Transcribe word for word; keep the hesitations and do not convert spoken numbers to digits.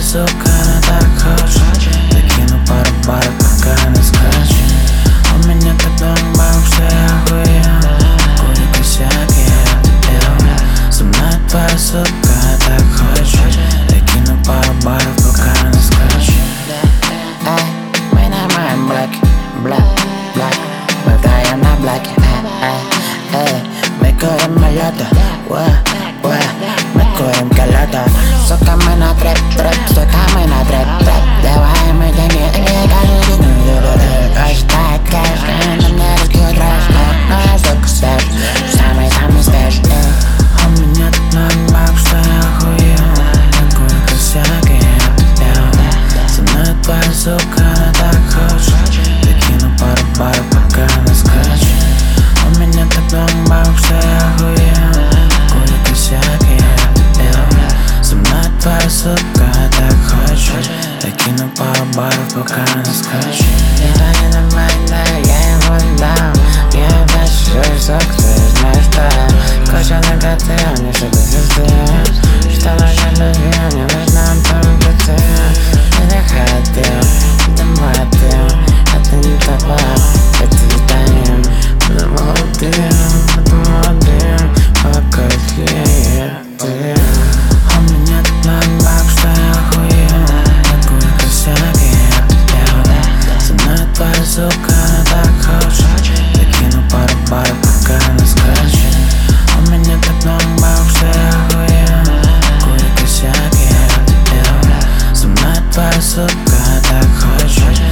сука, она так хочет. Закину пару баров, пока она скачет. У меня так дом баб, что я охуел. Курю косяк, я ел. Со мной твоя сука, она так хочет. Закину пару баров, пока она скачет. Эй, мы наймаем блэк, блэк, блэк. Мы вдаем на блэке, эй, эй, эй. Мы курим малёта, уэ, уэ. Мы курим колёта. Сука, мы на трэп, трэп, сука, мы на трэп, трэп. Давай мы деньги, деньги, каждый день. Каждая кэш, на мне раскрыт трэш. Но я сука стэш, самый-самый стэш. У меня так много баб, что я охуел. Я курю косяк, я ел. Со мной твоя сука, она так хочет. Закину пару баров, пока она скачет. У меня так много баб, что я охуел. Курю косяк, я ел. Со мной твоя сука, она так хочет. Закину пару баров, пока она скачет. Я не нормально, я его дам. Я дальше сок, ты знаешь, что кожа на коты, он не шибы звезды. Что нужно любви, мне нужна только ты. Я хотел, ты молодым, а ты не такой. Это витамин, ты молодым, ты молодым, пока я ты. У меня так много баб, что я охуел. Я курю косяк, я ел. Со мной твоя сука, она так хочет. Закину пару баров, пока она скачет. У меня так много баб, что я охуел. Курю косяк, я ел. Со мной твоя сука, она так хочет.